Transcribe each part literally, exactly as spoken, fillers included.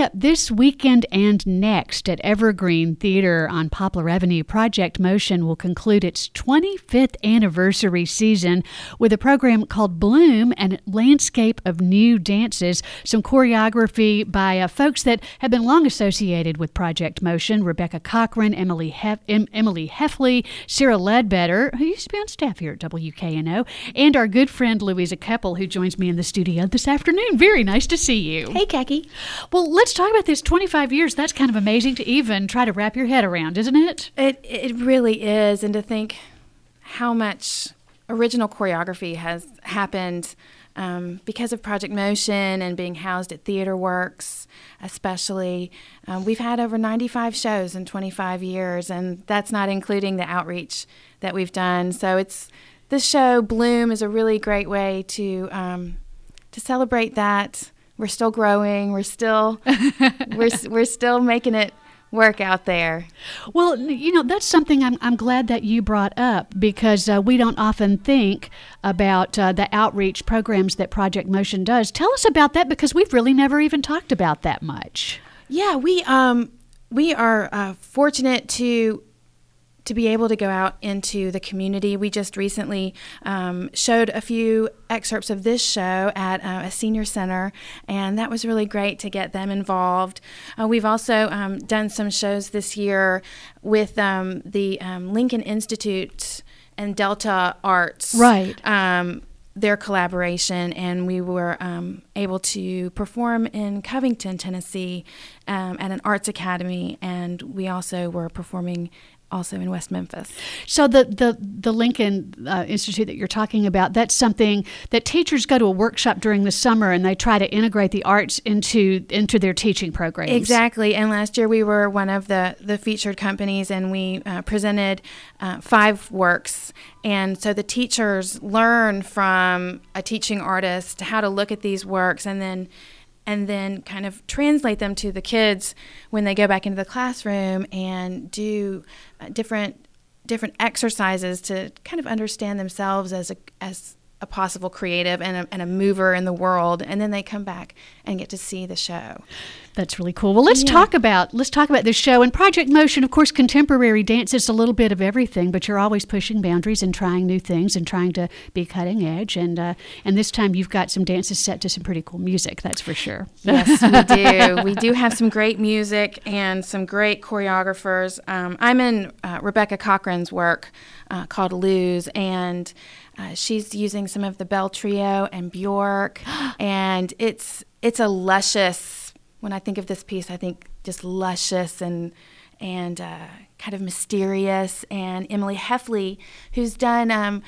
up this weekend and next at Evergreen Theater on Poplar Avenue, Project Motion will conclude its twenty-fifth anniversary season with a program called Bloom and Landscape of New Dances, some choreography by uh, folks that have been long associated with Project Motion: Rebecca Cochran, Emily Hef- em- Emily Heffley, Sarah Ledbetter, who used to be on staff here at W K N O, and our good friend Louisa Keppel, who joins me in the studio this afternoon. Very nice to see you. Hey, Kaki. Well, let's talk about this. twenty-five years, that's kind of amazing to even try to wrap your head around, isn't it? It it really is, and to think how much original choreography has happened um, because of Project Motion and being housed at Theater Works, especially. Um, we've had over ninety-five shows in twenty-five years, and that's not including the outreach that we've done. So it's this show, Bloom, is a really great way to um, to celebrate that. We're still growing. We're still we're we're still making it work out there. Well, you know, that's something I'm I'm glad that you brought up, because uh, we don't often think about uh, the outreach programs that Project Motion does. Tell us about that, because we've really never even talked about that much. Yeah, we um we are uh, fortunate to. to be able to go out into the community. We just recently um, showed a few excerpts of this show at uh, a senior center, and that was really great to get them involved. Uh, we've also um, done some shows this year with um, the um, Lincoln Institute and Delta Arts. Right. Um, their collaboration, and we were um, able to perform in Covington, Tennessee um, at an arts academy, and we also were performing also in West Memphis. So the the, the Lincoln uh, Institute that you're talking about, that's something that teachers go to a workshop during the summer and they try to integrate the arts into into their teaching programs. Exactly. And last year we were one of the, the featured companies, and we uh, presented uh, five works. And so the teachers learn from a teaching artist how to look at these works, and then and then kind of translate them to the kids when they go back into the classroom and do uh, different different exercises to kind of understand themselves as a as a possible creative and a, and a mover in the world, and then they come back and get to see the show. That's really cool. Well, let's Yeah. talk about let's talk about this show. And Project Motion, of course, contemporary dance is a little bit of everything, but you're always pushing boundaries and trying new things and trying to be cutting edge. And uh, and this time you've got some dances set to some pretty cool music, that's for sure. Yes, we do. We do have some great music and some great choreographers. Um, I'm in uh, Rebecca Cochran's work uh, called Lose, and uh, she's using some of the Bell Trio and Bjork, and it's it's a luscious. When I think of this piece, I think just luscious and and uh, kind of mysterious. And Emily Heffley, who's done um,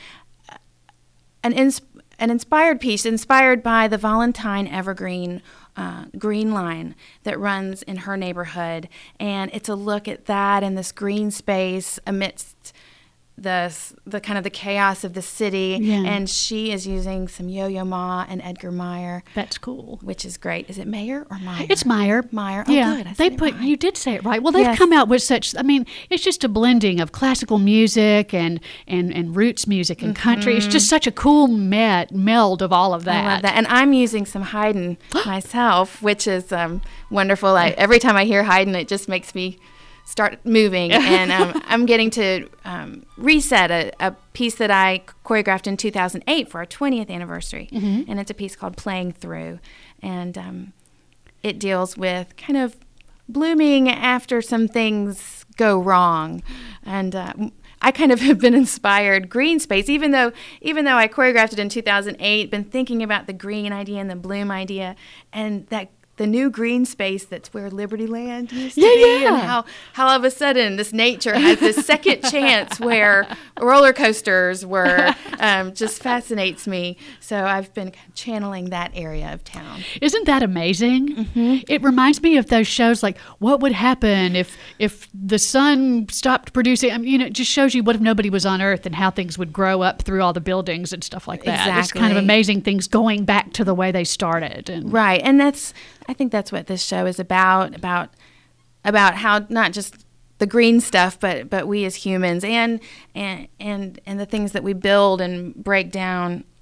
an ins- an inspired piece, inspired by the Valentine Evergreen uh, Green Line that runs in her neighborhood, and it's a look at that and this green space amidst the the kind of the chaos of the city. Yeah. And she is using some Yo-Yo Ma and Edgar Meyer. That's cool. Which is great. Is it Mayer or Meyer? It's Meyer. Meyer. Oh, yeah, good. I they said it put. right. You did say it right. Well, they've Yes. come out with such. I mean, it's just a blending of classical music and and, and roots music and country. It's just such a cool met, meld of all of that. I love that. And I'm using some Haydn myself, which is um, wonderful. I, every time I hear Haydn, it just makes me start moving. And um, I'm getting to um, reset a, a piece that I choreographed in two thousand eight for our twentieth anniversary. Mm-hmm. And it's a piece called Playing Through. And um, it deals with kind of blooming after some things go wrong. And uh, I kind of have been inspired green space, even though even though I choreographed it in two thousand eight, been thinking about the green idea and the bloom idea, and that the new green space that's where Liberty Land used to Yeah, be, yeah. and how, how all of a sudden this nature has this second chance where roller coasters were, um, just fascinates me. So I've been channeling that area of town. Isn't that amazing? Mm-hmm. It reminds me of those shows like What Would Happen If if the sun stopped producing. I mean, you know, it just shows you what if nobody was on Earth and how things would grow up through all the buildings and stuff like that. It's kind of Exactly. amazing things going back to the way they started. And Right, and that's I think that's what this show is about, about about how not just the green stuff, but but we as humans and and and and the things that we build and break down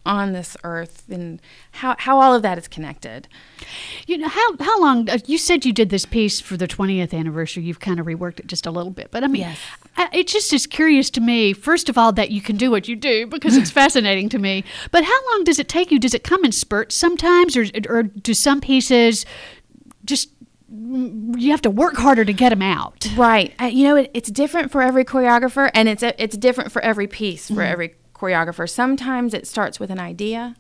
on this earth and how, how all of that is connected. You know, how how long, uh, you said you did this piece for the twentieth anniversary. You've kind of reworked it just a little bit. But I mean, Yes. I, it just is curious to me, first of all, that you can do what you do because it's fascinating to me. But how long does it take you? Does it come in spurts sometimes, or, or do some pieces just, you have to work harder to get them out? Right. Uh, you know, it, it's different for every choreographer, and it's a, it's different for every piece for Mm-hmm. every choreographer. Sometimes it starts with an idea,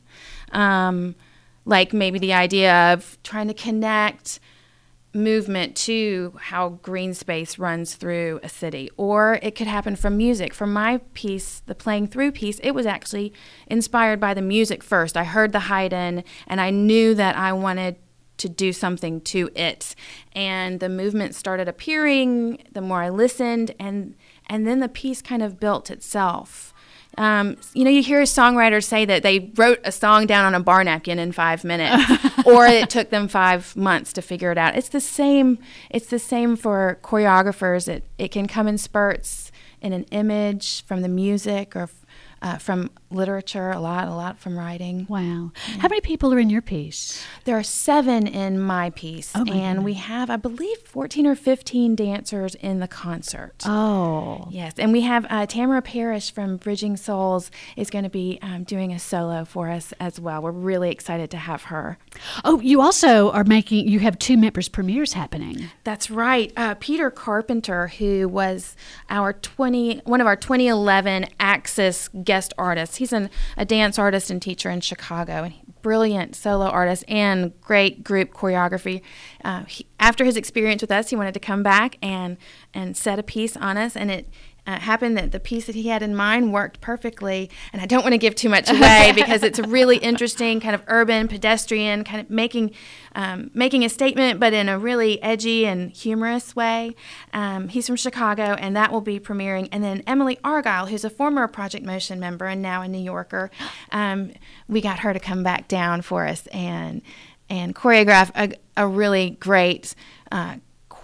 um, like maybe the idea of trying to connect movement to how green space runs through a city. Or it could happen from music. For my piece, the Playing Through piece, it was actually inspired by the music first. I heard the Haydn, and I knew that I wanted to do something to it. And the movement started appearing the more I listened, and and then the piece kind of built itself. Um, you know, you hear songwriters say that they wrote a song down on a bar napkin in five minutes, or it took them five months to figure it out. It's the same. It's the same for choreographers. It it can come in spurts, in an image from the music, or uh, from literature. A lot, a lot from writing. Wow. How many people are in your piece? There are seven in my piece, Oh, my and goodness. we have, I believe, fourteen or fifteen dancers in the concert. Oh. Yes, and we have uh, Tamara Parrish from Bridging Souls is going to be um, doing a solo for us as well. We're really excited to have her. Oh, you also are making, you have two members premieres happening. That's right. Uh, Peter Carpenter, who was our twenty one of our twenty eleven Axis guest artists. He's an, a dance artist and teacher in Chicago, and brilliant solo artist and great group choreography. Uh, he, after his experience with us, he wanted to come back and and set a piece on us, and it uh, happened that the piece that he had in mind worked perfectly. And I don't want to give too much away because it's a really interesting kind of urban pedestrian kind of making um, making a statement, but in a really edgy and humorous way. Um, he's from Chicago, and that will be premiering. And then Emily Argyle, who's a former Project Motion member and now a New Yorker, um, we got her to come back down for us and and choreograph a, a really great, uh,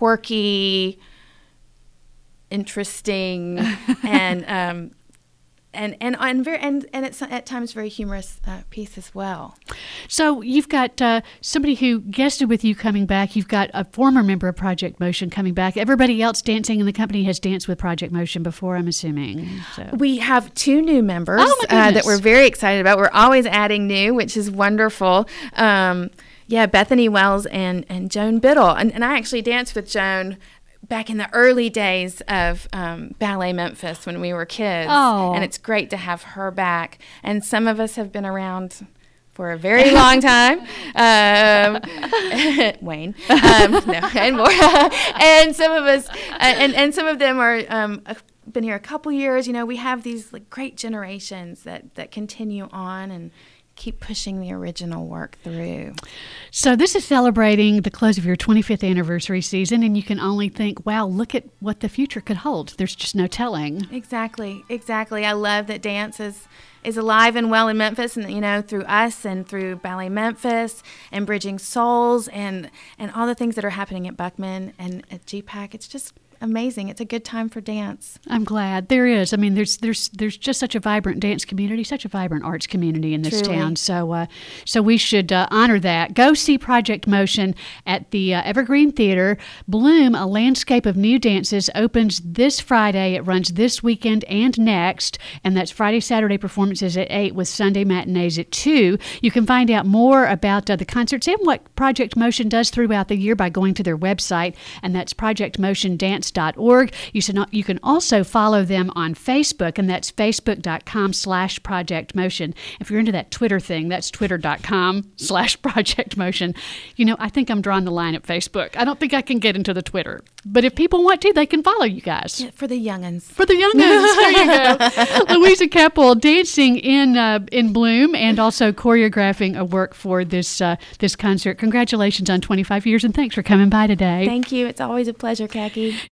quirky, interesting, and um, and and and very and, and it's at times very humorous uh, piece as well. So you've got uh, somebody who guested with you coming back. You've got a former member of Project Motion coming back. Everybody else dancing in the company has danced with Project Motion before, I'm assuming. So. We have two new members Oh, my uh, that goodness. we're very excited about. We're always adding new, which is wonderful. Um, yeah, Bethany Wells and, and Joan Biddle. And, and I actually danced with Joan back in the early days of um, Ballet Memphis when we were kids. Oh. And it's great to have her back. And some of us have been around for a very long time. Um, Wayne, um, no, and more. And some of us, uh, and, and some of them are um, uh, been here a couple years. You know, we have these like great generations that, that continue on and keep pushing the original work through. So this is celebrating the close of your twenty-fifth anniversary season, and you can only think, wow, look at what the future could hold. There's just no telling. Exactly, exactly. I love that dance is is alive and well in Memphis, and you know, through us and through Ballet Memphis and Bridging Souls and and all the things that are happening at Buckman and at G PAC. It's just amazing. It's a good time for dance. I'm glad there is. I mean, there's there's there's just such a vibrant dance community, such a vibrant arts community in this Truly. town. So uh, so we should uh, honor that. Go see Project Motion at the uh, Evergreen Theater. Bloom, a landscape of new dances, opens this Friday. It runs this weekend and next, and that's Friday, Saturday performances at eight with Sunday matinees at two. You can find out more about uh, the concerts and what Project Motion does throughout the year by going to their website, and that's project motion dance dot org. You should not, you can also follow them on Facebook, and that's facebook.com slash Project Motion. If you're into that Twitter thing, that's twitter.com slash Project Motion. You know, I think I'm drawing the line at Facebook. I don't think I can get into the Twitter. But if people want to, they can follow you guys. Yeah, for the young'uns. For the young'uns, there you go. Louisa Capel dancing in uh, in Bloom and also choreographing a work for this uh, this concert. Congratulations on twenty-five years, and thanks for coming by today. Thank you. It's always a pleasure, Khaki.